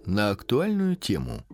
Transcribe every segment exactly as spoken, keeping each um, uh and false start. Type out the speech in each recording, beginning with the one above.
на актуальную тему.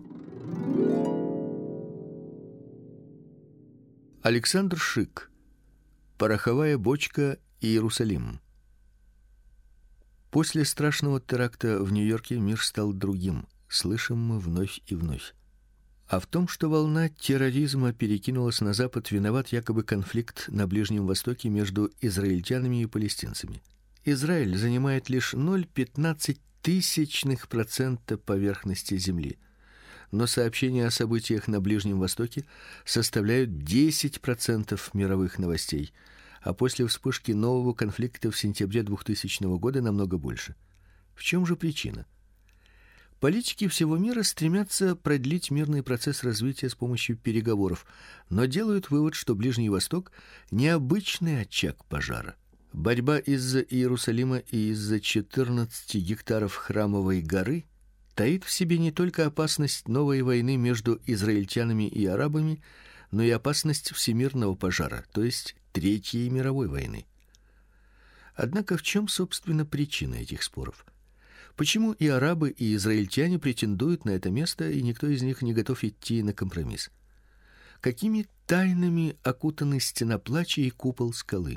Александр Шик. Пороховая бочка Иерусалим. После страшного теракта в Нью-Йорке мир стал другим, слышим мы вновь и вновь. А в том, что волна терроризма перекинулась на Запад, виноват якобы конфликт на Ближнем Востоке между израильтянами и палестинцами. Израиль занимает лишь ноль целых пятнадцать тысячных процента поверхности земли, но сообщения о событиях на Ближнем Востоке составляют десять процентов мировых новостей, а после вспышки нового конфликта в сентябре двухтысячного года намного больше. В чем же причина? Политики всего мира стремятся продлить мирный процесс развития с помощью переговоров, но делают вывод, что Ближний Восток необычный очаг пожара. Борьба из-за Иерусалима и из-за четырнадцати гектаров Храмовой горы таит в себе не только опасность новой войны между израильтянами и арабами, но и опасность всемирного пожара, то есть Третьей мировой войны. Однако в чем, собственно, причина этих споров? Почему и арабы, и израильтяне претендуют на это место, и никто из них не готов идти на компромисс? Какими тайнами окутаны Стена Плача и купол скалы?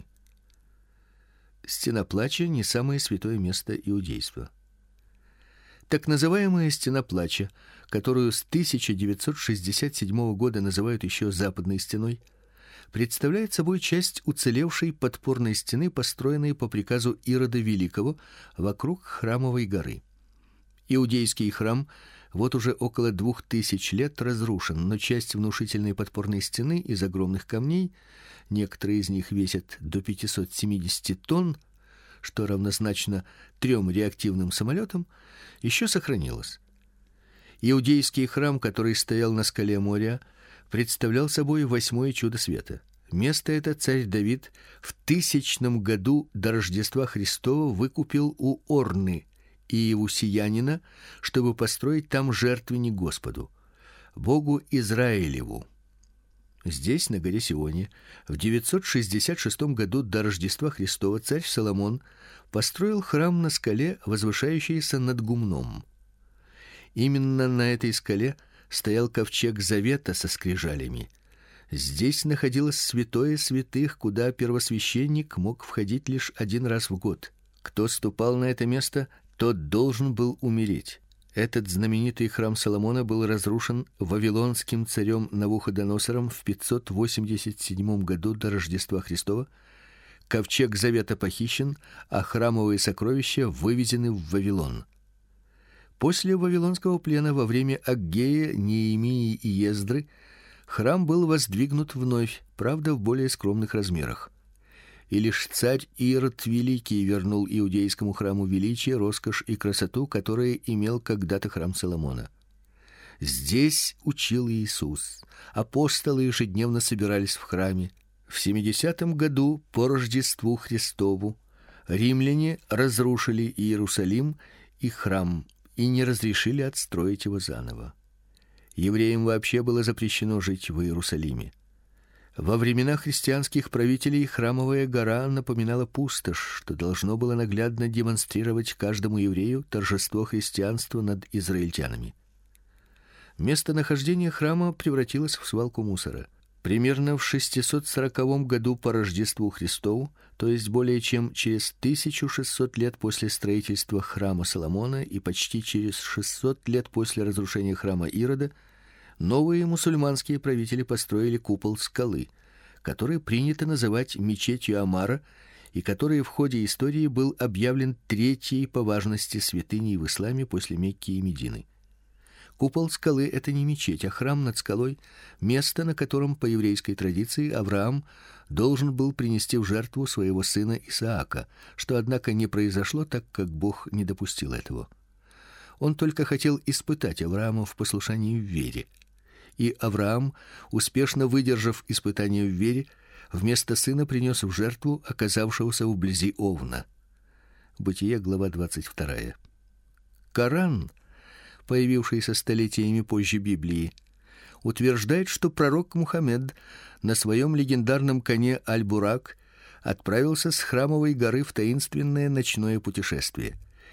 Стена Плача не самое святое место иудейства. Так называемая Стена Плача, которую с тысяча девятьсот шестьдесят седьмого года называют еще Западной стеной, представляет собой часть уцелевшей подпорной стены, построенной по приказу Ирода Великого вокруг Храмовой горы. Иудейский храм вот уже около двух тысяч лет разрушен, но часть внушительной подпорной стены из огромных камней, некоторые из них весят до пятисот семидесяти тонн, что равнозначно трем реактивным самолетам, еще сохранилась. Иудейский храм, который стоял на скале Мория, представлял собой восьмое чудо света. Место это царь Давид в тысячном году до Рождества Христова выкупил у Орны, иевусеянина, чтобы построить там жертвенник Господу, Богу Израилеву. Здесь, на горе Сионе, в девятьсот шестьдесят шестом году до Рождества Христова царь Соломон построил храм на скале, возвышающейся над гумном. Именно на этой скале стоял ковчег завета со скрижалями. Здесь находилось святое святых, куда первосвященник мог входить лишь один раз в год. Кто ступал на это место, тот должен был умереть. Этот знаменитый храм Соломона был разрушен вавилонским царем Навуходоносором в пятьсот восемьдесят седьмом году до Рождества Христова. Ковчег завета похищен, а храмовые сокровища вывезены в Вавилон. После вавилонского плена во время Аггея, Неемии и Ездры храм был воздвигнут вновь, правда, в более скромных размерах. И лишь царь Ирод Великий вернул иудейскому храму величие, роскошь и красоту, которые имел когда-то храм Соломона. Здесь учил Иисус. Апостолы ежедневно собирались в храме. В семидесятом году по Рождеству Христову римляне разрушили Иерусалим и храм и не разрешили отстроить его заново. Евреям вообще было запрещено жить в Иерусалиме. Во времена христианских правителей Храмовая гора напоминала пустошь, что должно было наглядно демонстрировать каждому еврею торжество христианства над израильтянами. Местонахождение храма превратилось в свалку мусора. Примерно в шестисот сороковом году по Рождеству Христову, то есть более чем через тысячу шестьсот лет после строительства храма Соломона и почти через шестьсот лет после разрушения храма Ирода, новые мусульманские правители построили купол скалы, который принято называть мечетью Омара и который в ходе истории был объявлен третьей по важности святыней в исламе после Мекки и Медины. Купол скалы — это не мечеть, а храм над скалой, место, на котором по еврейской традиции Авраам должен был принести в жертву своего сына Исаака, что, однако, не произошло, так как Бог не допустил этого. Он только хотел испытать Авраама в послушании в вере. И Авраам, успешно выдержав испытание в вере, вместо сына принес в жертву оказавшегося вблизи овна. Бытие, глава двадцать вторая. Коран, появившийся столетиями позже Библии, утверждает, что пророк Мухаммед на своем легендарном коне Аль-Бурак отправился с Храмовой горы в таинственное ночное путешествие.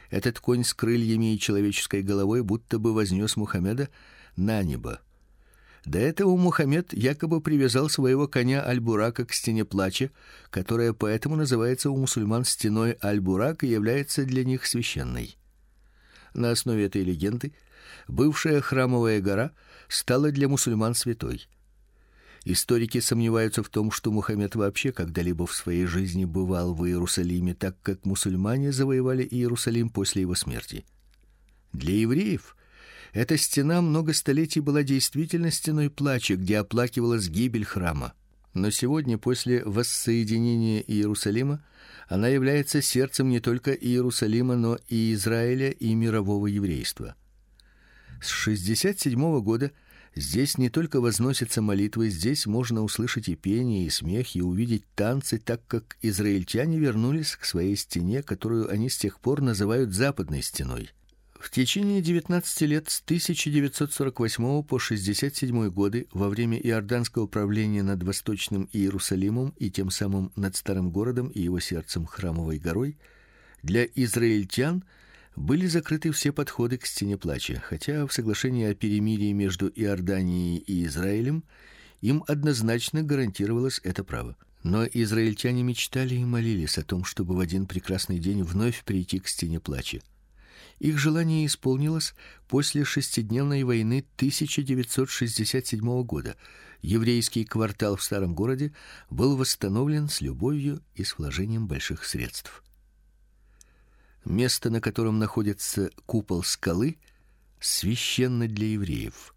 Этот конь с крыльями и человеческой головой будто бы вознес Мухаммеда на небо. До этого Мухаммед якобы привязал своего коня Аль-Бурака к стене плача, которая поэтому называется у мусульман стеной Аль-Бурак и является для них священной. На основе этой легенды бывшая храмовая гора стала для мусульман святой. Историки сомневаются в том, что Мухаммед вообще когда-либо в своей жизни бывал в Иерусалиме, так как мусульмане завоевали Иерусалим после его смерти. Для евреев эта стена много столетий была действительно стеной плача, где оплакивалась гибель храма. Но сегодня, после воссоединения Иерусалима, она является сердцем не только Иерусалима, но и Израиля и мирового еврейства. С шестьдесят седьмого года здесь не только возносятся молитвы, здесь можно услышать и пение, и смех, и увидеть танцы, так как израильтяне вернулись к своей стене, которую они с тех пор называют Западной стеной. В течение девятнадцати лет с тысяча девятьсот сорок восьмого по шестьдесят седьмой годы, во время иорданского правления над Восточным Иерусалимом и тем самым над старым городом и его сердцем Храмовой горой, для израильтян были закрыты все подходы к стене плача, хотя в соглашении о перемирии между Иорданией и Израилем им однозначно гарантировалось это право. Но израильтяне мечтали и молились о том, чтобы в один прекрасный день вновь прийти к стене плача. Их желание исполнилось после шестидневной войны тысяча девятьсот шестьдесят седьмого года. Еврейский квартал в старом городе был восстановлен с любовью и с вложением больших средств. Место, на котором находится купол скалы, священно для евреев.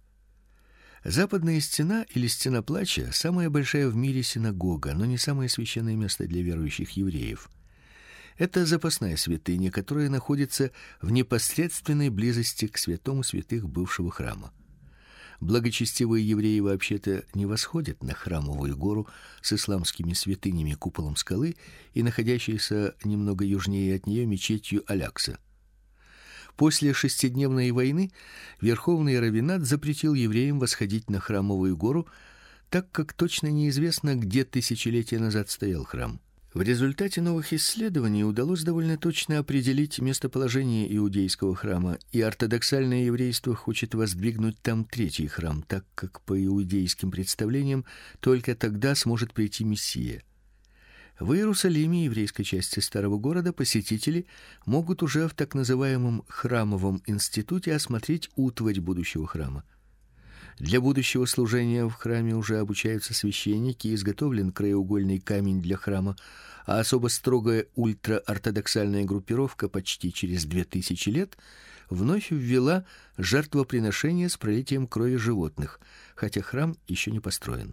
Западная стена или стена плача самая большая в мире синагога, но не самое священное место для верующих евреев. Это запасная святыня, которая находится в непосредственной близости к святому святых бывшего храма. Благочестивые евреи вообще-то не восходят на Храмовую гору с исламскими святынями куполом скалы и находящейся немного южнее от нее мечетью Аль-Акса. После шестидневной войны Верховный раввинат запретил евреям восходить на Храмовую гору, так как точно неизвестно, где тысячелетия назад стоял храм. В результате новых исследований удалось довольно точно определить местоположение иудейского храма, и ортодоксальное еврейство хочет воздвигнуть там третий храм, так как по иудейским представлениям только тогда сможет прийти Мессия. В Иерусалиме, еврейской части старого города, посетители могут уже в так называемом храмовом институте осмотреть утварь будущего храма. Для будущего служения в храме уже обучаются священники, изготовлен краеугольный камень для храма, а особо строгая ультраортодоксальная группировка почти через две тысячи лет вновь ввела жертвоприношение с пролитием крови животных, хотя храм еще не построен.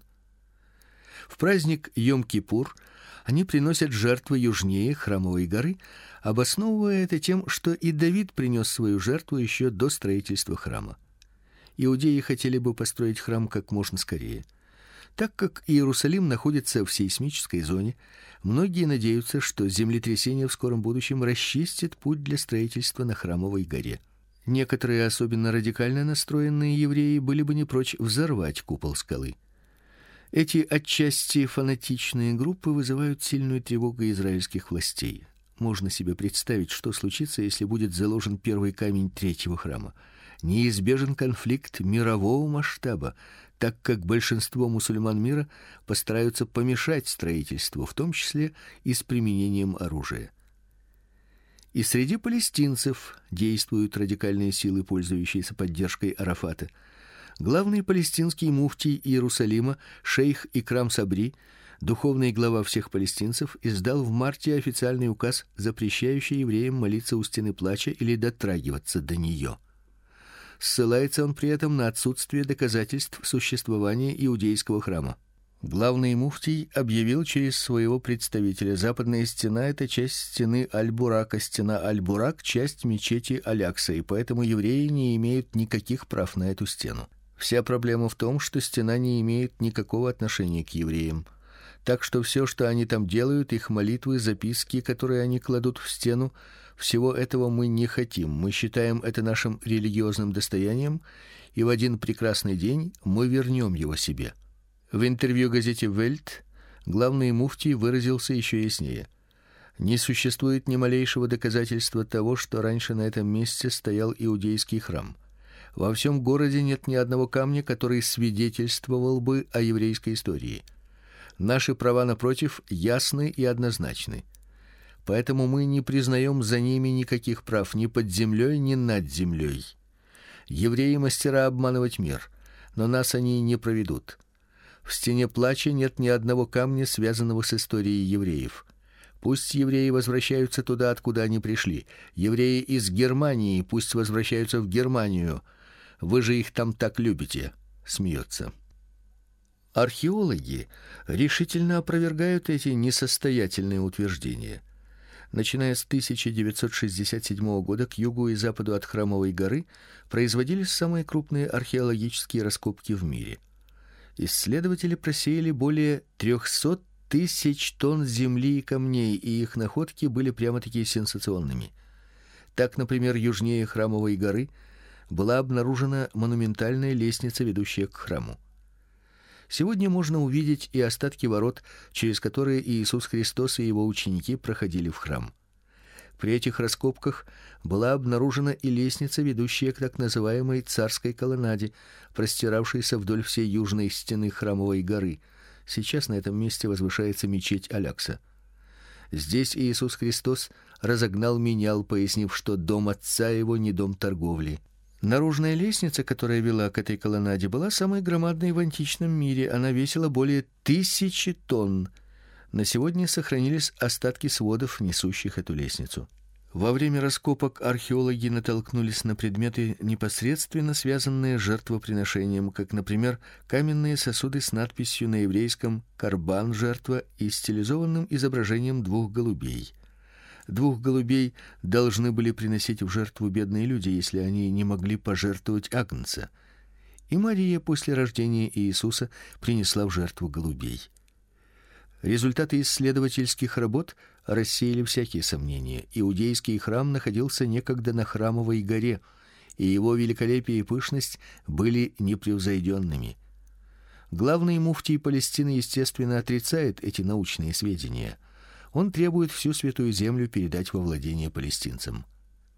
В праздник Йом-Кипур они приносят жертвы южнее Храмовой горы, обосновывая это тем, что и Давид принес свою жертву еще до строительства храма. Иудеи хотели бы построить храм как можно скорее. Так как Иерусалим находится в сейсмической зоне, многие надеются, что землетрясение в скором будущем расчистит путь для строительства на Храмовой горе. Некоторые особенно радикально настроенные евреи были бы не прочь взорвать купол скалы. Эти отчасти фанатичные группы вызывают сильную тревогу израильских властей. Можно себе представить, что случится, если будет заложен первый камень третьего храма. Неизбежен конфликт мирового масштаба, так как большинство мусульман мира постараются помешать строительству, в том числе и с применением оружия. И среди палестинцев действуют радикальные силы, пользующиеся поддержкой Арафата. Главный палестинский муфтий Иерусалима, шейх Икрам Сабри, духовный глава всех палестинцев, издал в марте официальный указ, запрещающий евреям молиться у стены плача или дотрагиваться до нее. Ссылается он при этом на отсутствие доказательств существования иудейского храма. Главный муфтий объявил через своего представителя: западная стена — это часть стены Аль-Бурака, стена Аль-Бурак — часть мечети Аль-Акса, и поэтому евреи не имеют никаких прав на эту стену. Вся проблема в том, что стена не имеет никакого отношения к евреям. Так что все, что они там делают, их молитвы, записки, которые они кладут в стену, всего этого мы не хотим. Мы считаем это нашим религиозным достоянием, и в один прекрасный день мы вернем его себе. В интервью газете Welt главный муфтий выразился еще яснее. Не существует ни малейшего доказательства того, что раньше на этом месте стоял иудейский храм. Во всем городе нет ни одного камня, который свидетельствовал бы о еврейской истории. Наши права, напротив, ясны и однозначны. Поэтому мы не признаем за ними никаких прав ни под землей, ни над землей. Евреи мастера обманывать мир, но нас они не проведут. В стене плача нет ни одного камня, связанного с историей евреев. Пусть евреи возвращаются туда, откуда они пришли. Евреи из Германии пусть возвращаются в Германию. Вы же их там так любите, смеется. Археологи решительно опровергают эти несостоятельные утверждения. Начиная с тысяча девятьсот шестьдесят седьмого года к югу и западу от Храмовой горы производились самые крупные археологические раскопки в мире. Исследователи просеяли более трехсот тысяч тонн земли и камней, и их находки были прямо-таки сенсационными. Так, например, южнее Храмовой горы была обнаружена монументальная лестница, ведущая к храму. Сегодня можно увидеть и остатки ворот, через которые Иисус Христос и его ученики проходили в храм. При этих раскопках была обнаружена и лестница, ведущая к так называемой царской колоннаде, простиравшейся вдоль всей южной стены Храмовой горы. Сейчас на этом месте возвышается мечеть Алякса. Здесь Иисус Христос разогнал менял, пояснив, что дом Отца его не дом торговли. Наружная лестница, которая вела к этой колоннаде, была самой громадной в античном мире. Она весила более тысячи тонн. На сегодня сохранились остатки сводов, несущих эту лестницу. Во время раскопок археологи натолкнулись на предметы, непосредственно связанные с жертвоприношением, как, например, каменные сосуды с надписью на еврейском «Карбан жертва» и стилизованным изображением двух голубей. Двух голубей должны были приносить в жертву бедные люди, если они не могли пожертвовать агнца. И Мария после рождения Иисуса принесла в жертву голубей. Результаты исследовательских работ рассеяли всякие сомнения. Иудейский храм находился некогда на Храмовой горе, и его великолепие и пышность были непревзойденными. Главный муфтий Палестины, естественно, отрицает эти научные сведения. Он требует всю Святую Землю передать во владение палестинцам.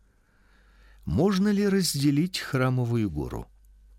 Можно ли разделить Храмовую гору?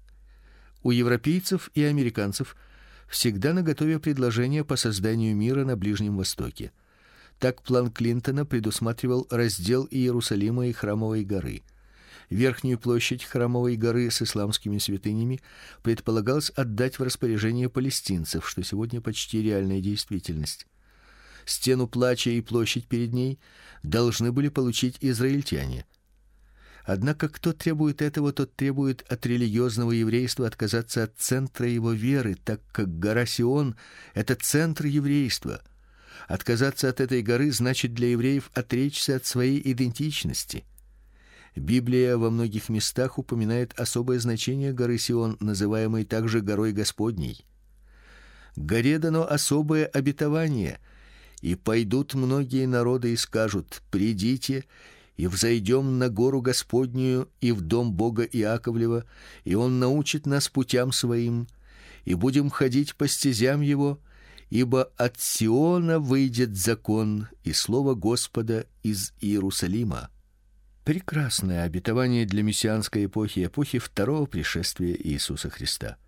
У европейцев и американцев всегда наготове предложения по созданию мира на Ближнем Востоке. Так план Клинтона предусматривал раздел Иерусалима и Храмовой горы. Верхнюю площадь Храмовой горы с исламскими святынями предполагалось отдать в распоряжение палестинцев, что сегодня почти реальная действительность. Стену плача и площадь перед ней должны были получить израильтяне. Однако кто требует этого, тот требует от религиозного еврейства отказаться от центра его веры, так как гора Сион — это центр еврейства. Отказаться от этой горы значит для евреев отречься от своей идентичности. Библия во многих местах упоминает особое значение горы Сион, называемой также горой Господней. Горе дано особое обетование, и пойдут многие народы и скажут: «Придите, и взойдем на гору Господнюю и в дом Бога Иаковлева, и Он научит нас путям своим, и будем ходить по стезям Его, ибо от Сиона выйдет закон и слово Господа из Иерусалима». Прекрасное обетование для мессианской эпохи, эпохи второго пришествия Иисуса Христа.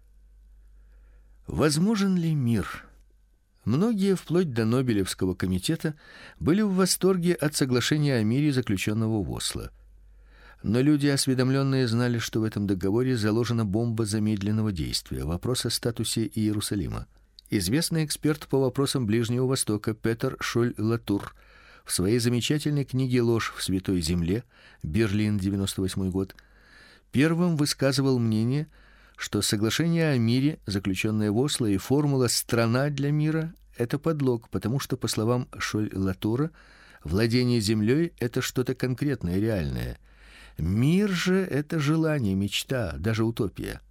Возможен ли мир? Многие, вплоть до Нобелевского комитета, были в восторге от соглашения о мире, заключенного в Осло. Но люди, осведомленные, знали, что в этом договоре заложена бомба замедленного действия. Вопрос о статусе Иерусалима. Известный эксперт по вопросам Ближнего Востока Петер Шоль-Латур в своей замечательной книге «Ложь в Святой Земле», Берлин, девяносто восьмой год, первым высказывал мнение, что соглашение о мире, заключенное в Осло, и формула «страна для мира» — это подлог, потому что, по словам Шоль-Латура, владение землей — это что-то конкретное, реальное. Мир же — это желание, мечта, даже утопия.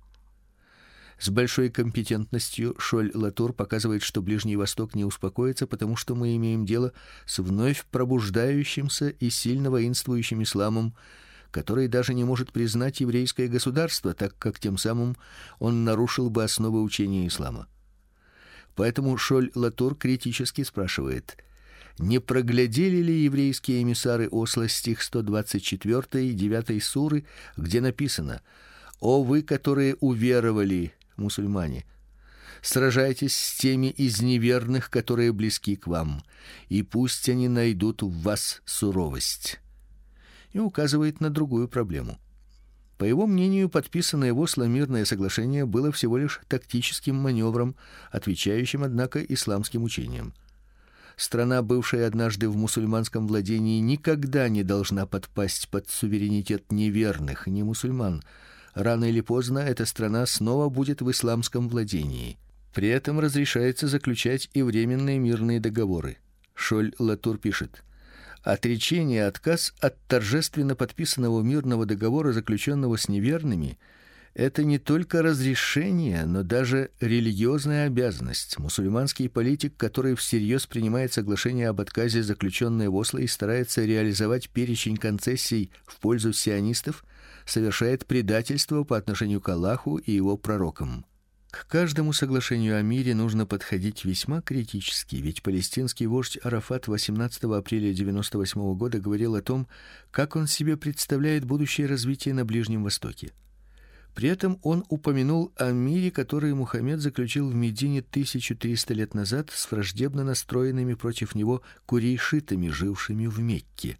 С большой компетентностью Шоль-Латур показывает, что Ближний Восток не успокоится, потому что мы имеем дело с вновь пробуждающимся и сильно воинствующим исламом, который даже не может признать еврейское государство, так как тем самым он нарушил бы основы учения ислама. Поэтому Шоль-Латур критически спрашивает: Не проглядели ли еврейские эмиссары Осла стих сто двадцать четыре девятой суры, где написано: «О вы, которые уверовали, мусульмане, сражайтесь с теми из неверных, которые близки к вам, и пусть они найдут в вас суровость». И указывает на другую проблему. По его мнению, подписанное в Осло мирное соглашение было всего лишь тактическим маневром, отвечающим, однако, исламским учениям. Страна, бывшая однажды в мусульманском владении, никогда не должна подпасть под суверенитет неверных, не мусульман. Рано или поздно эта страна снова будет в исламском владении. При этом разрешается заключать и временные мирные договоры. Шоль-Латур пишет: отречение, отказ от торжественно подписанного мирного договора, заключенного с неверными, это не только разрешение, но даже религиозная обязанность. Мусульманский политик, который всерьез принимает соглашение об отказе, заключенное в Осло, и старается реализовать перечень концессий в пользу сионистов, совершает предательство по отношению к Аллаху и его пророкам. К каждому соглашению о мире нужно подходить весьма критически, ведь палестинский вождь Арафат восемнадцатого апреля девяносто восьмого года говорил о том, как он себе представляет будущее развитие на Ближнем Востоке. При этом он упомянул о мире, который Мухаммед заключил в Медине тысячу триста лет назад с враждебно настроенными против него курейшитами, жившими в Мекке.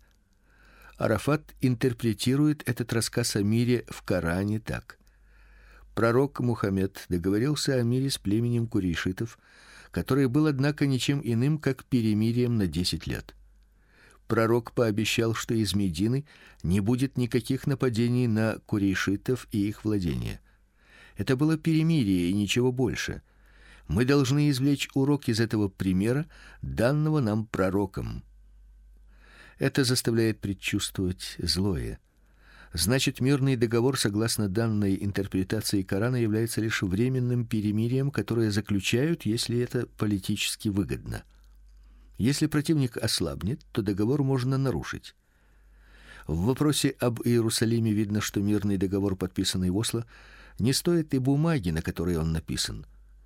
Арафат интерпретирует этот рассказ о мире в Коране так: пророк Мухаммед договорился о мире с племенем курейшитов, который был, однако, ничем иным, как перемирием на десять лет. Пророк пообещал, что из Медины не будет никаких нападений на курейшитов и их владения. Это было перемирие и ничего больше. Мы должны извлечь урок из этого примера, данного нам пророком. Это заставляет предчувствовать злое. Значит, мирный договор, согласно данной интерпретации Корана, является лишь временным перемирием, которое заключают, если это политически выгодно. Если противник ослабнет, то договор можно нарушить. В вопросе об Иерусалиме видно, что мирный договор, подписанный в Осло, не стоит и бумаги, на которой он написан.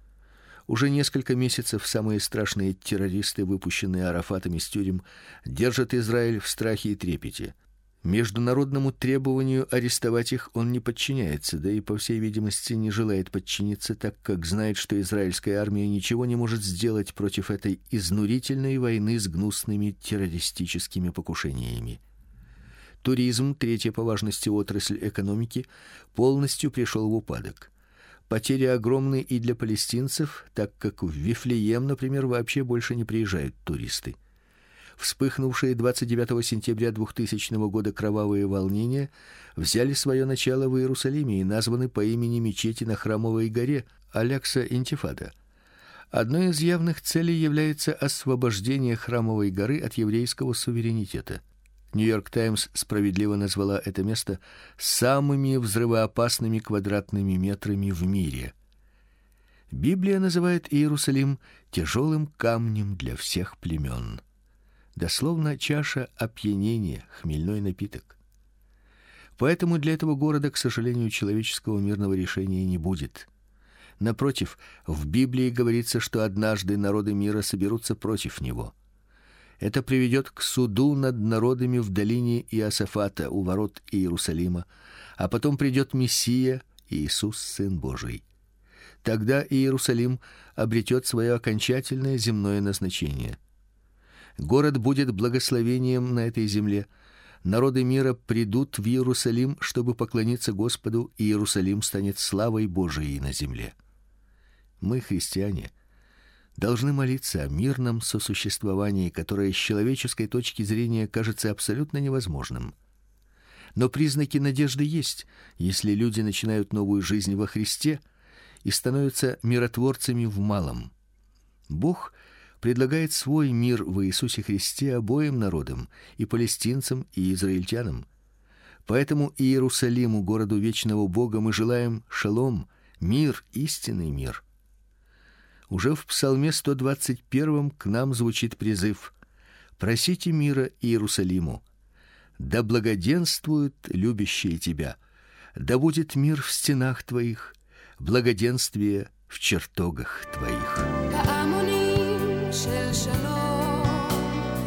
Уже несколько месяцев самые страшные террористы, выпущенные Арафатом из тюрем, держат Израиль в страхе и трепете. Международному требованию арестовать их он не подчиняется, да и, по всей видимости, не желает подчиниться, так как знает, что израильская армия ничего не может сделать против этой изнурительной войны с гнусными террористическими покушениями. Туризм, третья по важности отрасль экономики, полностью пришел в упадок. Потери огромны и для палестинцев, так как в Вифлеем, например, вообще больше не приезжают туристы. Вспыхнувшие двадцать девятого сентября двухтысячного года кровавые волнения взяли свое начало в Иерусалиме и названы по имени мечети на Храмовой горе Алякса-Интифада. Одной из явных целей является освобождение Храмовой горы от еврейского суверенитета. Нью-Йорк Таймс справедливо назвала это место самыми взрывоопасными квадратными метрами в мире. Библия называет Иерусалим тяжелым камнем для всех племен. Дословно чаша опьянения, хмельной напиток. Поэтому для этого города, к сожалению, человеческого мирного решения не будет. Напротив, в Библии говорится, что однажды народы мира соберутся против него. Это приведет к суду над народами в долине Иосафата у ворот Иерусалима, а потом придет Мессия, Иисус, Сын Божий. Тогда Иерусалим обретет свое окончательное земное назначение. Город будет благословением на этой земле. Народы мира придут в Иерусалим, чтобы поклониться Господу, и Иерусалим станет славой Божией на земле. Мы, христиане, должны молиться о мирном сосуществовании, которое с человеческой точки зрения кажется абсолютно невозможным. Но признаки надежды есть, если люди начинают новую жизнь во Христе и становятся миротворцами в малом. Бог предлагает свой мир в Иисусе Христе обоим народам, и палестинцам, и израильтянам. Поэтому Иерусалиму, городу вечного Бога, мы желаем шалом, мир, истинный мир. Уже в Псалме сто двадцать первом к нам звучит призыв: «Просите мира Иерусалиму, да благоденствуют любящие тебя, да будет мир в стенах твоих, благоденствие в чертогах твоих». של שלום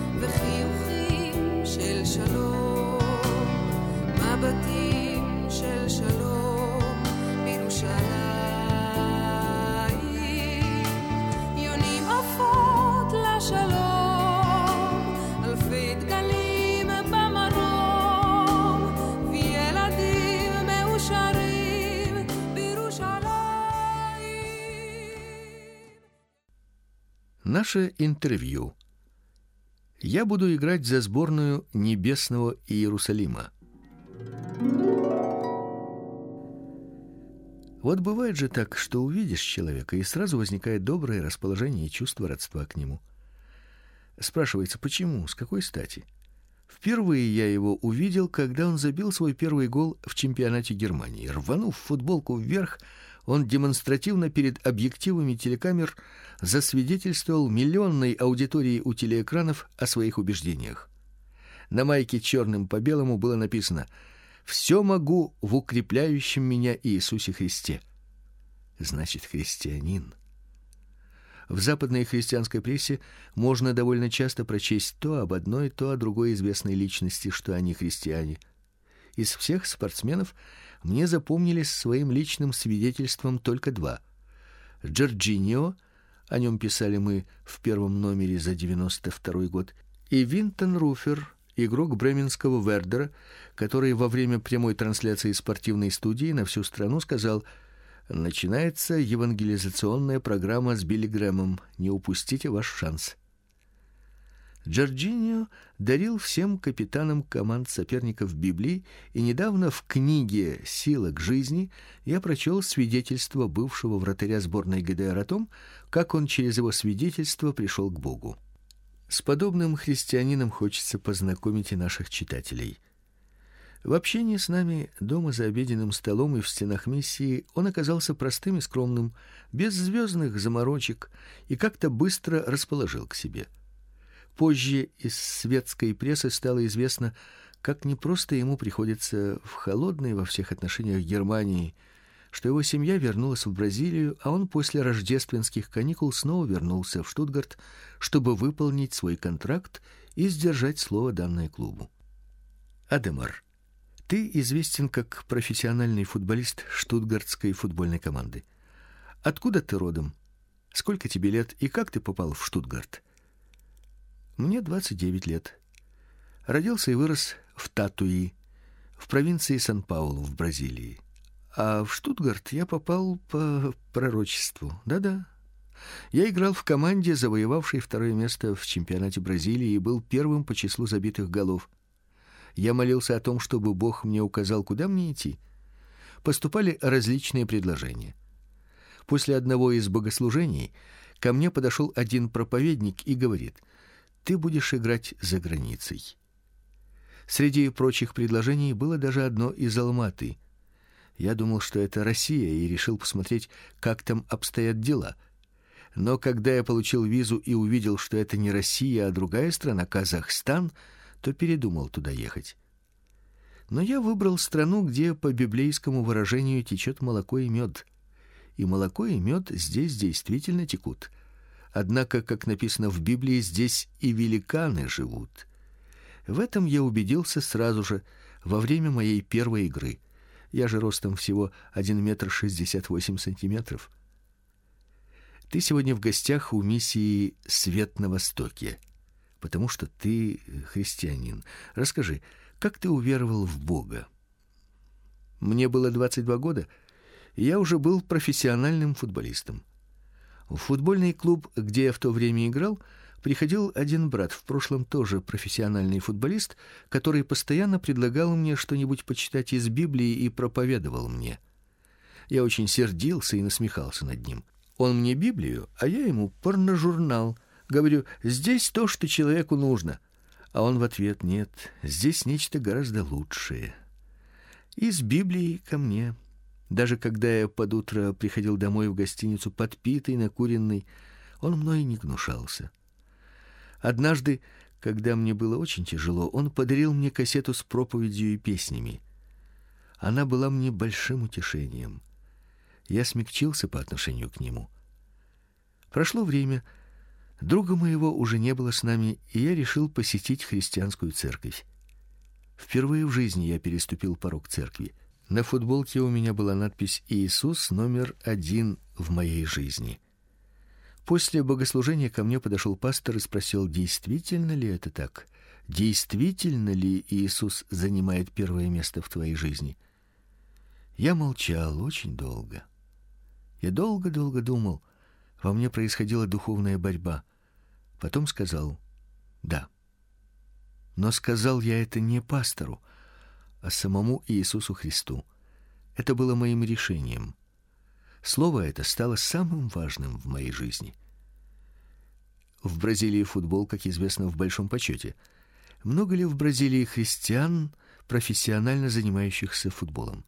שלום, מבטים של שלום בירושלים, יונים עפות לשלום, אלפי דגלים במרום, וילדים מאושרים בירושלים. Наше интервью. Я буду играть за сборную Небесного Иерусалима. Вот бывает же так, что увидишь человека, и сразу возникает доброе расположение и чувство родства к нему. Спрашивается, почему, с какой стати? Впервые я его увидел, когда он забил свой первый гол в чемпионате Германии. Рванув футболку вверх, он демонстративно перед объективами телекамер засвидетельствовал миллионной аудитории у телеэкранов о своих убеждениях. На майке черным по белому было написано: «Все могу в укрепляющем меня Иисусе Христе». Значит, христианин. В западной христианской прессе можно довольно часто прочесть то об одной, то о другой известной личности, что они христиане. Из всех спортсменов мне запомнились своим личным свидетельством только два: Джорджиньо, о нем писали мы в первом номере за девяносто второй год, и Винтон Руфер, игрок бременского Вердера, который во время прямой трансляции спортивной студии на всю страну сказал: «Начинается евангелизационная программа с Билли Грэмом, не упустите ваш шанс». Джорджиньо дарил всем капитанам команд соперников Библии, и недавно в книге «Сила к жизни» я прочел свидетельство бывшего вратаря сборной ГДР о том, как он через его свидетельство пришел к Богу. С подобным христианином хочется познакомить и наших читателей. В общении с нами дома за обеденным столом и в стенах миссии он оказался простым и скромным, без звездных заморочек, и как-то быстро расположил к себе. Позже из светской прессы стало известно, как непросто ему приходится в холодной во всех отношениях Германии, что его семья вернулась в Бразилию, а он после рождественских каникул снова вернулся в Штутгарт, чтобы выполнить свой контракт и сдержать слово, данное клубу. Адемар, ты известен как профессиональный футболист штутгартской футбольной команды. Откуда ты родом? Сколько тебе лет и как ты попал в Штутгарт? Мне двадцать девять лет. Родился и вырос в Татуи, в провинции Сан-Паулу в Бразилии. А в Штутгарт я попал по пророчеству. Да-да. Я играл в команде, завоевавшей второе место в чемпионате Бразилии, и был первым по числу забитых голов. Я молился о том, чтобы Бог мне указал, куда мне идти. Поступали различные предложения. После одного из богослужений ко мне подошел один проповедник и говорит: «Ты будешь играть за границей». Среди прочих предложений было даже одно из Алматы. Я думал, что это Россия, и решил посмотреть, как там обстоят дела. Но когда я получил визу и увидел, что это не Россия, а другая страна, Казахстан, то передумал туда ехать. Но я выбрал страну, где по библейскому выражению течет молоко и мед. И молоко и мед здесь действительно текут. Однако, как написано в Библии, здесь и великаны живут. В этом я убедился сразу же, во время моей первой игры. Я же ростом всего один метр шестьдесят восемь сантиметров. Ты сегодня в гостях у миссии «Свет на Востоке», потому что ты христианин. Расскажи, как ты уверовал в Бога? Мне было двадцать два года, и я уже был профессиональным футболистом. В футбольный клуб, где я в то время играл, приходил один брат, в прошлом тоже профессиональный футболист, который постоянно предлагал мне что-нибудь почитать из Библии и проповедовал мне. Я очень сердился и насмехался над ним. Он мне Библию, а я ему порножурнал. Говорю: здесь то, что человеку нужно. А он в ответ: нет, здесь нечто гораздо лучшее. Из Библии ко мне. Даже когда я под утро приходил домой в гостиницу подпитый, накуренный, он мной не гнушался. Однажды, когда мне было очень тяжело, он подарил мне кассету с проповедью и песнями. Она была мне большим утешением. Я смягчился по отношению к нему. Прошло время, друга моего уже не было с нами, и я решил посетить христианскую церковь. Впервые в жизни я переступил порог церкви. На футболке у меня была надпись «Иисус номер один в моей жизни». После богослужения ко мне подошел пастор и спросил, действительно ли это так? Действительно ли Иисус занимает первое место в твоей жизни? Я молчал очень долго. Я долго-долго думал. Во мне происходила духовная борьба. Потом сказал: «Да». Но сказал я это не пастору, а самому Иисусу Христу. Это было моим решением. Слово это стало самым важным в моей жизни. В Бразилии футбол, как известно, в большом почете. Много ли в Бразилии христиан, профессионально занимающихся футболом?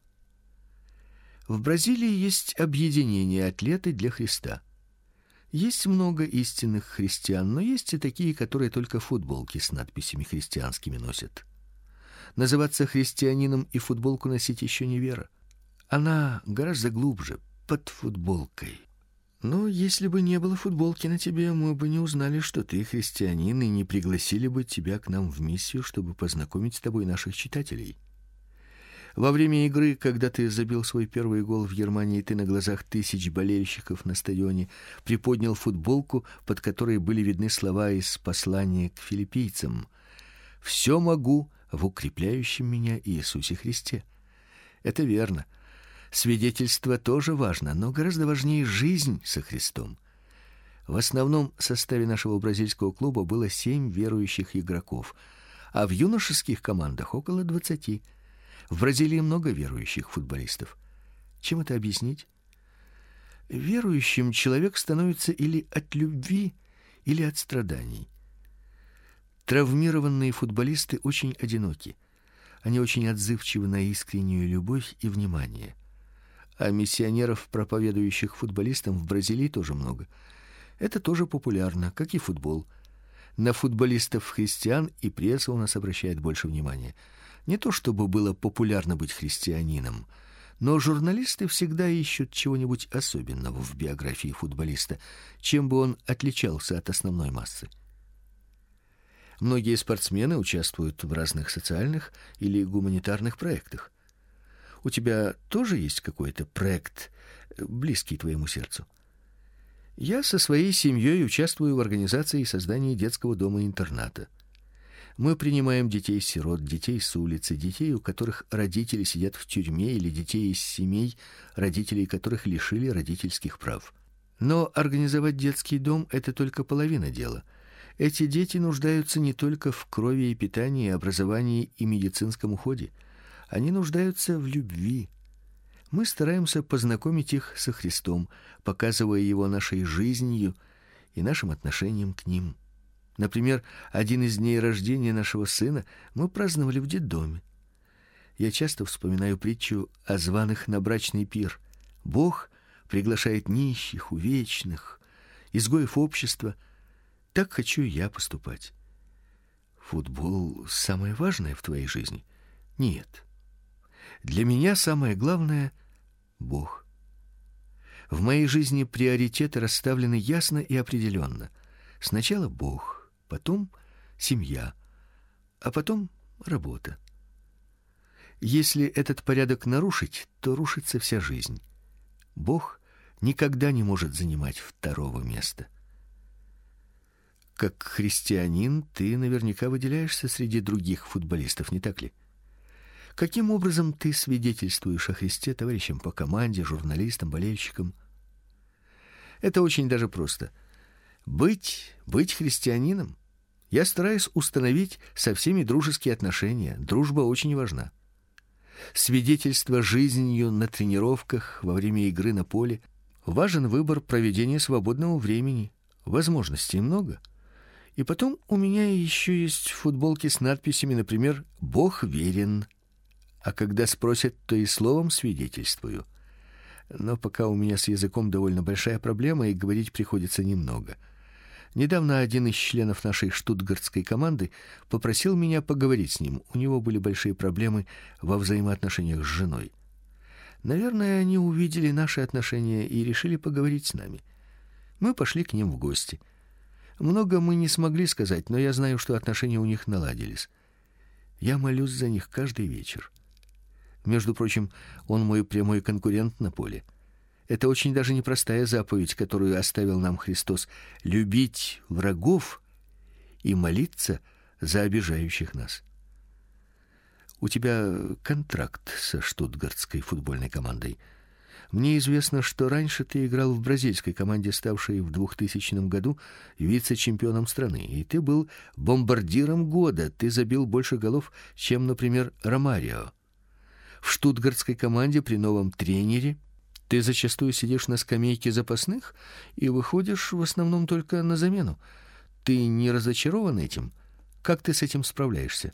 В Бразилии есть объединение «Атлеты для Христа». Есть много истинных христиан, но есть и такие, которые только футболки с надписями христианскими носят. Называться христианином и футболку носить еще не вера. Она гораздо глубже, под футболкой. Но если бы не было футболки на тебе, мы бы не узнали, что ты христианин, и не пригласили бы тебя к нам в миссию, чтобы познакомить с тобой наших читателей. Во время игры, когда ты забил свой первый гол в Германии, ты на глазах тысяч болельщиков на стадионе приподнял футболку, под которой были видны слова из послания к филиппийцам: «Все могу в укрепляющем меня Иисусе Христе». Это верно. Свидетельство тоже важно, но гораздо важнее жизнь со Христом. В основном составе нашего бразильского клуба было семь верующих игроков, а в юношеских командах около двадцати. В Бразилии много верующих футболистов. Чем это объяснить? Верующим человек становится или от любви, или от страданий. Травмированные футболисты очень одиноки. Они очень отзывчивы на искреннюю любовь и внимание. А миссионеров, проповедующих футболистам, в Бразилии тоже много. Это тоже популярно, как и футбол. На футболистов-христиан и пресса у нас обращает больше внимания. Не то чтобы было популярно быть христианином, но журналисты всегда ищут чего-нибудь особенного в биографии футболиста, чем бы он отличался от основной массы. Многие спортсмены участвуют в разных социальных или гуманитарных проектах. У тебя тоже есть какой-то проект, близкий твоему сердцу? Я со своей семьей участвую в организации и создании детского дома-интерната. Мы принимаем детей-сирот, детей с улицы, детей, у которых родители сидят в тюрьме, или детей из семей, родителей которых лишили родительских прав. Но организовать детский дом – это только половина дела. Эти дети нуждаются не только в крови и питании, образовании и медицинском уходе. Они нуждаются в любви. Мы стараемся познакомить их со Христом, показывая его нашей жизнью и нашим отношением к ним. Например, один из дней рождения нашего сына мы праздновали в детдоме. Я часто вспоминаю притчу о званых на брачный пир. Бог приглашает нищих, увечных, изгоев общества. Так хочу и я поступать. Футбол самое важное в твоей жизни? Нет. Для меня самое главное — Бог. В моей жизни приоритеты расставлены ясно и определенно. Сначала Бог, потом семья, а потом работа. Если этот порядок нарушить, то рушится вся жизнь. Бог никогда не может занимать второго места. Как христианин, ты наверняка выделяешься среди других футболистов, не так ли? Каким образом ты свидетельствуешь о Христе товарищам по команде, журналистам, болельщикам? Это очень даже просто. Быть, быть христианином. Я стараюсь установить со всеми дружеские отношения. Дружба очень важна. Свидетельство жизнью на тренировках, во время игры на поле. Важен выбор проведения свободного времени. Возможностей много. И потом у меня еще есть футболки с надписями, например, «Бог верен». А когда спросят, то и словом свидетельствую. Но пока у меня с языком довольно большая проблема, и говорить приходится немного. Недавно один из членов нашей штутгартской команды попросил меня поговорить с ним. У него были большие проблемы во взаимоотношениях с женой. Наверное, они увидели наши отношения и решили поговорить с нами. Мы пошли к ним в гости. Много мы не смогли сказать, но я знаю, что отношения у них наладились. Я молюсь за них каждый вечер. Между прочим, он мой прямой конкурент на поле. Это очень даже непростая заповедь, которую оставил нам Христос: любить врагов и молиться за обижающих нас. У тебя контракт со штутгартской футбольной командой. Мне известно, что раньше ты играл в бразильской команде, ставшей в двухтысячном году вице-чемпионом страны, и ты был бомбардиром года. Ты забил больше голов, чем, например, Ромарио. В штутгартской команде при новом тренере ты зачастую сидишь на скамейке запасных и выходишь в основном только на замену. Ты не разочарован этим? Как ты с этим справляешься?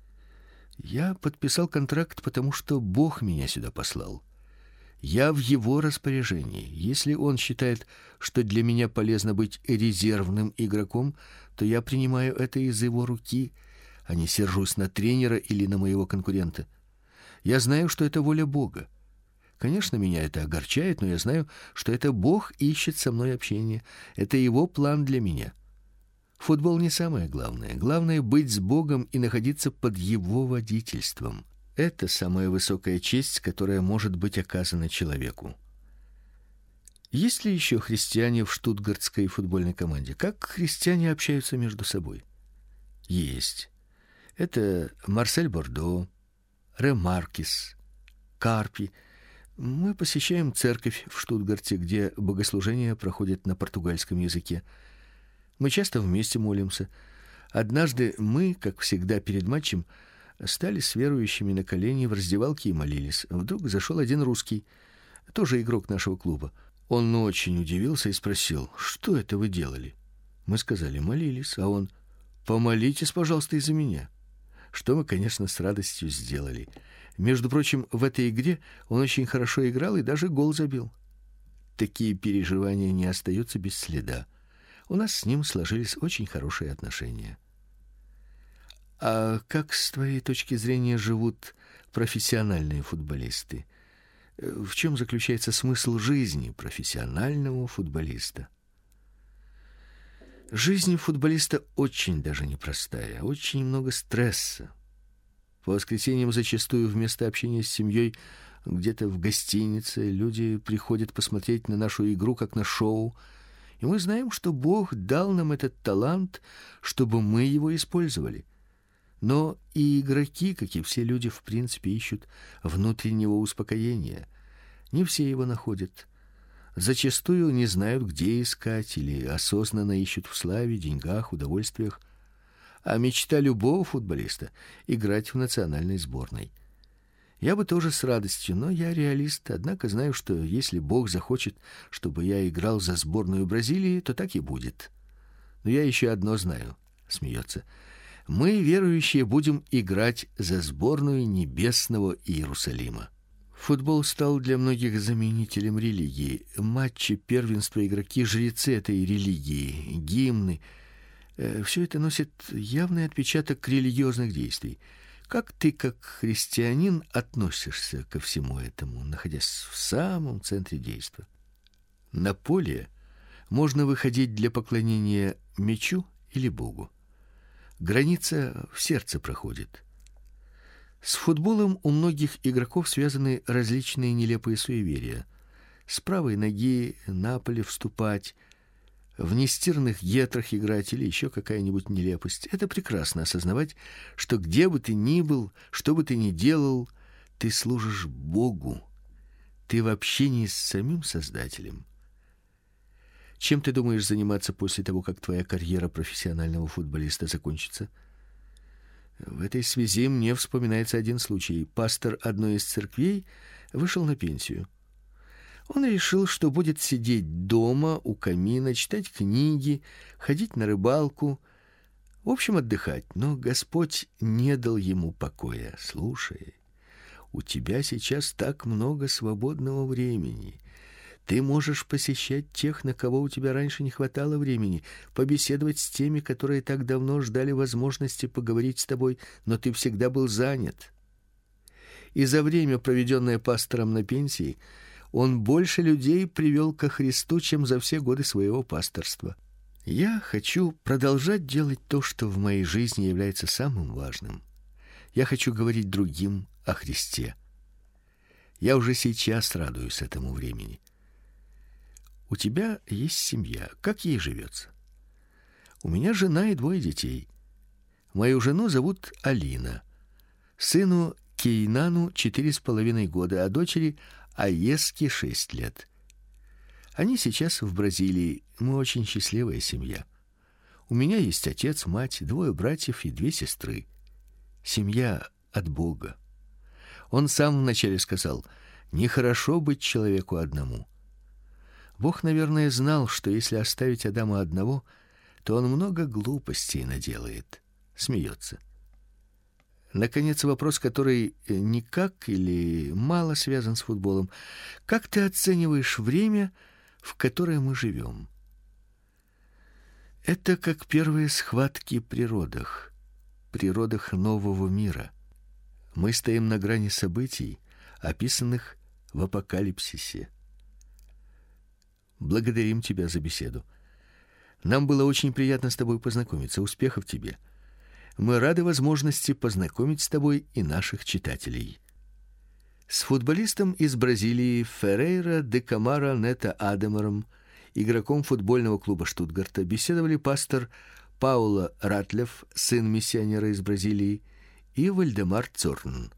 Я подписал контракт, потому что Бог меня сюда послал. Я в его распоряжении. Если он считает, что для меня полезно быть резервным игроком, то я принимаю это из его руки, а не сержусь на тренера или на моего конкурента. Я знаю, что это воля Бога. Конечно, меня это огорчает, но я знаю, что это Бог ищет со мной общение. Это его план для меня. Футбол не самое главное. Главное — быть с Богом и находиться под его водительством. Это самая высокая честь, которая может быть оказана человеку. Есть ли еще христиане в штутгартской футбольной команде? Как христиане общаются между собой? Есть. Это Марсель Бордо, Ремаркис, Карпи. Мы посещаем церковь в Штутгарте, где богослужения проходят на португальском языке. Мы часто вместе молимся. Однажды мы, как всегда перед матчем, стали с верующими на колени в раздевалке и молились. Вдруг зашел один русский, тоже игрок нашего клуба. Он очень удивился и спросил: «Что это вы делали?» Мы сказали: «Молились». А он: «Помолитесь, пожалуйста, и за меня». Что мы, конечно, с радостью сделали. Между прочим, в этой игре он очень хорошо играл и даже гол забил. Такие переживания не остаются без следа. У нас с ним сложились очень хорошие отношения. А как, с твоей точки зрения, живут профессиональные футболисты? В чем заключается смысл жизни профессионального футболиста? Жизнь футболиста очень даже непростая, очень много стресса. По воскресеньям зачастую вместо общения с семьей где-то в гостинице люди приходят посмотреть на нашу игру как на шоу, и мы знаем, что Бог дал нам этот талант, чтобы мы его использовали. Но и игроки, как и все люди, в принципе, ищут внутреннего успокоения. Не все его находят. Зачастую не знают, где искать, или осознанно ищут в славе, деньгах, удовольствиях. А мечта любого футболиста — играть в национальной сборной. Я бы тоже с радостью, но я реалист, однако знаю, что если Бог захочет, чтобы я играл за сборную Бразилии, то так и будет. Но я еще одно знаю, — смеется. Мы, верующие, будем играть за сборную небесного Иерусалима. Футбол стал для многих заменителем религии. Матчи, первенства, игроки, жрецы этой религии, гимны — все это носит явный отпечаток религиозных действий. Как ты, как христианин, относишься ко всему этому, находясь в самом центре действа? На поле можно выходить для поклонения мячу или Богу. Граница в сердце проходит. С футболом у многих игроков связаны различные нелепые суеверия. С правой ноги на поле вступать, в нестиранных гетрах играть или еще какая-нибудь нелепость. Это прекрасно осознавать, что где бы ты ни был, что бы ты ни делал, ты служишь Богу. Ты в общении с самим Создателем. Чем ты думаешь заниматься после того, как твоя карьера профессионального футболиста закончится? В этой связи мне вспоминается один случай. Пастор одной из церквей вышел на пенсию. Он решил, что будет сидеть дома у камина, читать книги, ходить на рыбалку, в общем, отдыхать. Но Господь не дал ему покоя. Слушай, у тебя сейчас так много свободного времени. Ты можешь посещать тех, на кого у тебя раньше не хватало времени, побеседовать с теми, которые так давно ждали возможности поговорить с тобой, но ты всегда был занят. И за время, проведенное пастором на пенсии, он больше людей привел ко Христу, чем за все годы своего пасторства. Я хочу продолжать делать то, что в моей жизни является самым важным. Я хочу говорить другим о Христе. Я уже сейчас радуюсь этому времени. У тебя есть семья. Как ей живется? У меня жена и двое детей. Мою жену зовут Алина. Сыну Кейнану четыре с половиной года, а дочери Аеске шесть лет. Они сейчас в Бразилии. Мы очень счастливая семья. У меня есть отец, мать, двое братьев и две сестры. Семья от Бога. Он сам вначале сказал: "Нехорошо быть человеку одному". Бог, наверное, знал, что если оставить Адама одного, то он много глупостей наделает. Смеется. Наконец, вопрос, который никак или мало связан с футболом. Как ты оцениваешь время, в которое мы живем? Это как первые схватки при родах, при родах нового мира. Мы стоим на грани событий, описанных в Апокалипсисе. Благодарим тебя за беседу. Нам было очень приятно с тобой познакомиться. Успехов тебе. Мы рады возможности познакомить с тобой и наших читателей. С футболистом из Бразилии Феррейра де Камара Нето Адемаром, игроком футбольного клуба Штутгарта, беседовали пастор Пауло Ратлев, сын миссионера из Бразилии, и Вальдемар Цорн.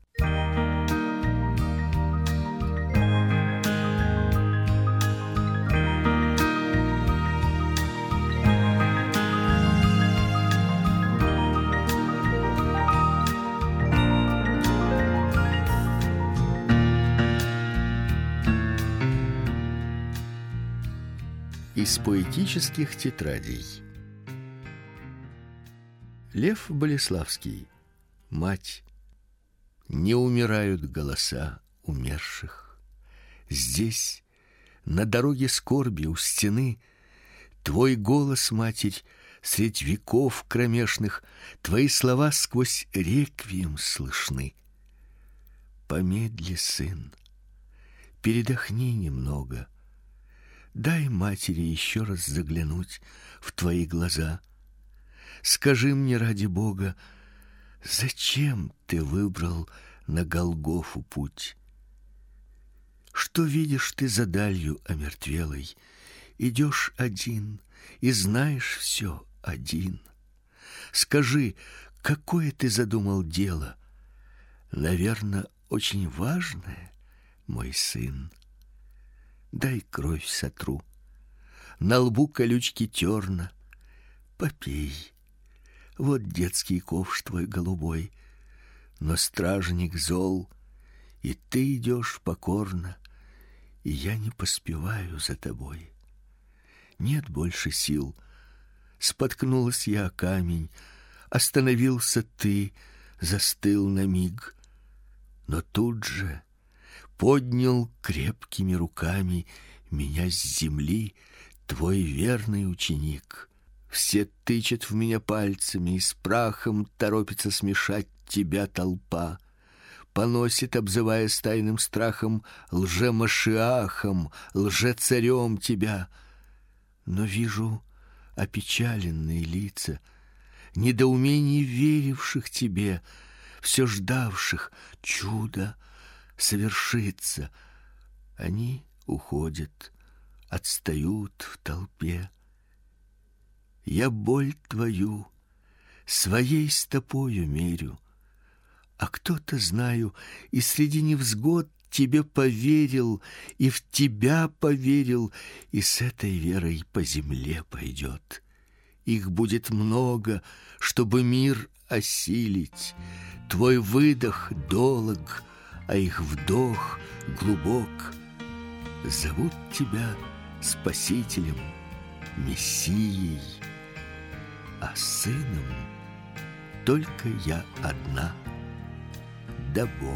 Из поэтических тетрадей. Лев Болеславский. Мать. Не умирают голоса умерших. Здесь, на дороге скорби у стены, твой голос, матерь, средь веков кромешных, твои слова сквозь реквием слышны. Помедли, сын, передохни немного. Дай матери еще раз заглянуть в твои глаза. Скажи мне ради Бога, зачем ты выбрал на Голгофу путь? Что видишь ты за далью омертвелой? Идешь один и знаешь все один. Скажи, какое ты задумал дело? Наверно, очень важное, мой сын. Дай кровь сотру, на лбу колючки терна. Попей, вот детский ковш твой голубой, но стражник зол, и ты идешь покорно, и я не поспеваю за тобой. Нет больше сил, споткнулась я о камень, остановился ты, застыл на миг, но тут же поднял крепкими руками меня с земли твой верный ученик. Все тычет в меня пальцами, и с прахом торопится смешать тебя толпа. Поносит, обзывая с тайным страхом, лже-машиахом, лже-царем тебя. Но вижу опечаленные лица, недоумений веривших тебе, все ждавших чуда совершится. Они уходят, отстают в толпе. Я боль твою своей стопою мерю, а кто-то, знаю, и среди невзгод тебе поверил, и в тебя поверил, и с этой верой по земле пойдет. Их будет много, чтобы мир осилить. Твой выдох долог, а их вдох глубок. Зовут тебя Спасителем, Мессией, а сыном только я одна, да Бог.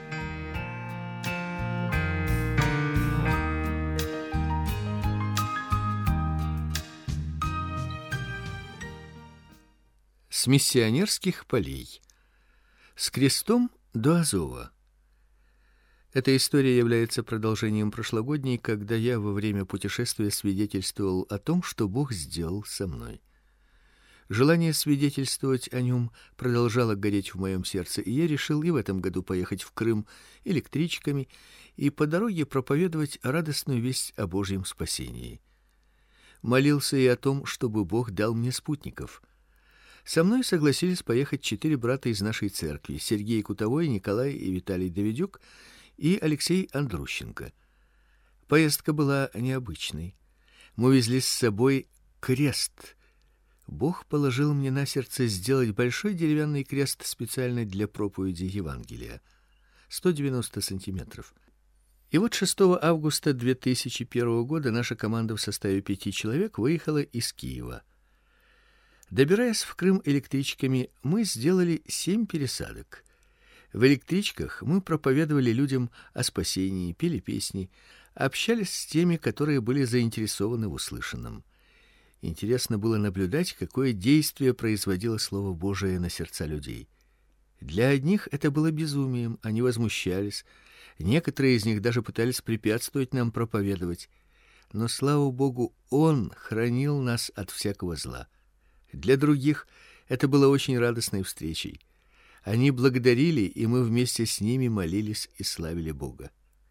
С миссионерских полей. С крестом до Азова. Эта история является продолжением прошлогодней, когда я во время путешествия свидетельствовал о том, что Бог сделал со мной. Желание свидетельствовать о нем продолжало гореть в моем сердце, и я решил и в этом году поехать в Крым электричками и по дороге проповедовать радостную весть о Божьем спасении. Молился и о том, чтобы Бог дал мне спутников. Со мной согласились поехать четыре брата из нашей церкви: Сергей Кутовой, Николай и Виталий Давидюк и Алексей Андрущенко. Поездка была необычной. Мы везли с собой крест. Бог положил мне на сердце сделать большой деревянный крест специально для проповеди Евангелия, сто девяносто сантиметров. И вот шестого августа две тысячи первого года наша команда в составе пяти человек выехала из Киева. Добираясь в Крым электричками, мы сделали семь пересадок. В электричках мы проповедовали людям о спасении, пели песни, общались с теми, которые были заинтересованы в услышанном. Интересно было наблюдать, какое действие производило Слово Божие на сердца людей. Для одних это было безумием, они возмущались, некоторые из них даже пытались препятствовать нам проповедовать. Но, слава Богу, Он хранил нас от всякого зла. Для других это было очень радостной встречей. Они благодарили, и мы вместе с ними молились и славили Бога.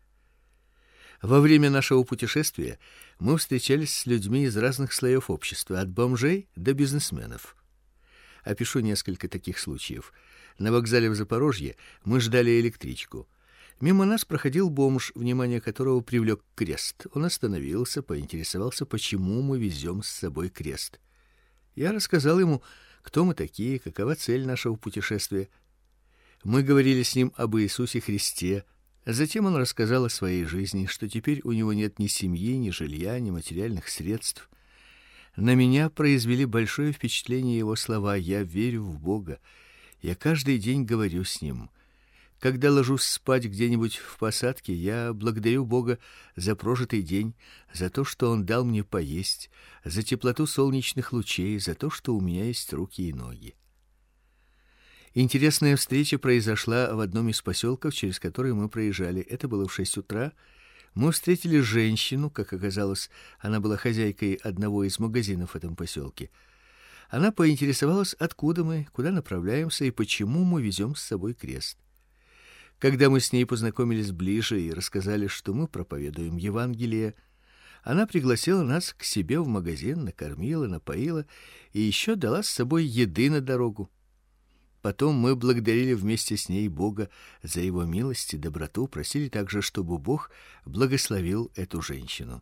Во время нашего путешествия мы встречались с людьми из разных слоев общества, от бомжей до бизнесменов. Опишу несколько таких случаев. На вокзале в Запорожье мы ждали электричку. Мимо нас проходил бомж, внимание которого привлек крест. Он остановился, поинтересовался, почему мы везем с собой крест. Я рассказал ему, кто мы такие, какова цель нашего путешествия. Мы говорили с ним об Иисусе Христе. Затем он рассказал о своей жизни, что теперь у него нет ни семьи, ни жилья, ни материальных средств. На меня произвели большое впечатление его слова: «Я верю в Бога. Я каждый день говорю с Ним. Когда ложусь спать где-нибудь в посадке, я благодарю Бога за прожитый день, за то, что Он дал мне поесть, за теплоту солнечных лучей, за то, что у меня есть руки и ноги». Интересная встреча произошла в одном из поселков, через который мы проезжали. Это было в шесть утра. Мы встретили женщину, как оказалось, она была хозяйкой одного из магазинов в этом поселке. Она поинтересовалась, откуда мы, куда направляемся и почему мы везем с собой крест. Когда мы с ней познакомились ближе и рассказали, что мы проповедуем Евангелие, она пригласила нас к себе в магазин, накормила, напоила и еще дала с собой еды на дорогу. Потом мы благодарили вместе с ней Бога за Его милость и доброту, просили также, чтобы Бог благословил эту женщину.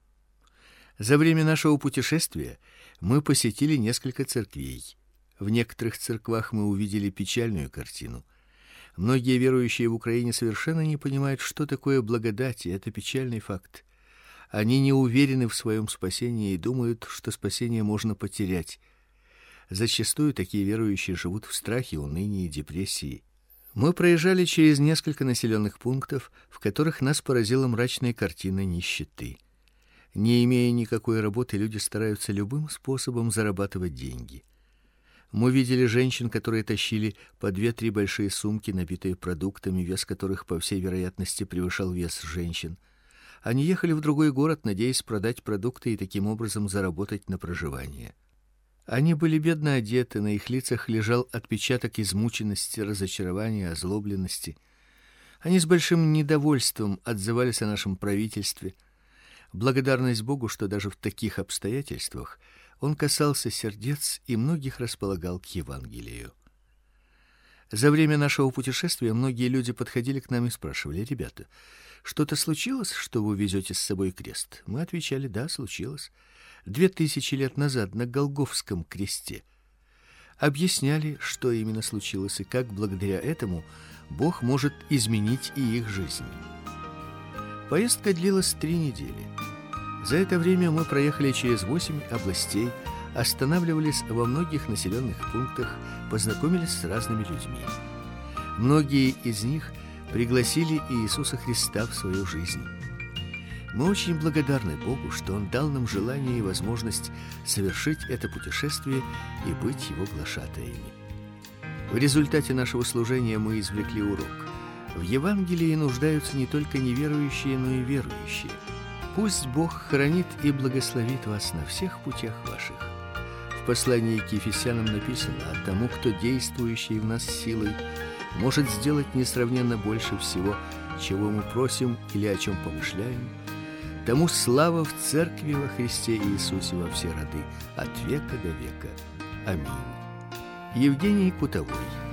За время нашего путешествия мы посетили несколько церквей. В некоторых церквах мы увидели печальную картину. Многие верующие в Украине совершенно не понимают, что такое благодать, и это печальный факт. Они не уверены в своем спасении и думают, что спасение можно потерять. Зачастую такие верующие живут в страхе, унынии и депрессии. Мы проезжали через несколько населенных пунктов, в которых нас поразила мрачная картина нищеты. Не имея никакой работы, люди стараются любым способом зарабатывать деньги. Мы видели женщин, которые тащили по две-три большие сумки, набитые продуктами, вес которых, по всей вероятности, превышал вес женщин. Они ехали в другой город, надеясь продать продукты и таким образом заработать на проживание. Они были бедно одеты, на их лицах лежал отпечаток измученности, разочарования, озлобленности. Они с большим недовольством отзывались о нашем правительстве. Благодарность Богу, что даже в таких обстоятельствах Он касался сердец и многих располагал к Евангелию. За время нашего путешествия многие люди подходили к нам и спрашивали: «Ребята, что-то случилось, что вы везете с собой крест?» Мы отвечали: «Да, случилось. Две тысячи лет назад на Голгофском кресте». Объясняли, что именно случилось и как благодаря этому Бог может изменить и их жизнь. Поездка длилась три недели. За это время мы проехали через восемь областей, останавливались во многих населенных пунктах, познакомились с разными людьми. Многие из них пригласили Иисуса Христа в свою жизнь. Мы очень благодарны Богу, что Он дал нам желание и возможность совершить это путешествие и быть Его глашатаями. В результате нашего служения мы извлекли урок. В Евангелии нуждаются не только неверующие, но и верующие. Пусть Бог хранит и благословит вас на всех путях ваших. В В послании к Ефесянам написано: «А тому, кто действующий в нас силой, может сделать несравненно больше всего, чего мы просим или о чем помышляем, тому слава в церкви во Христе Иисусе во все роды, от века до века. Аминь». Евгений Кутовой.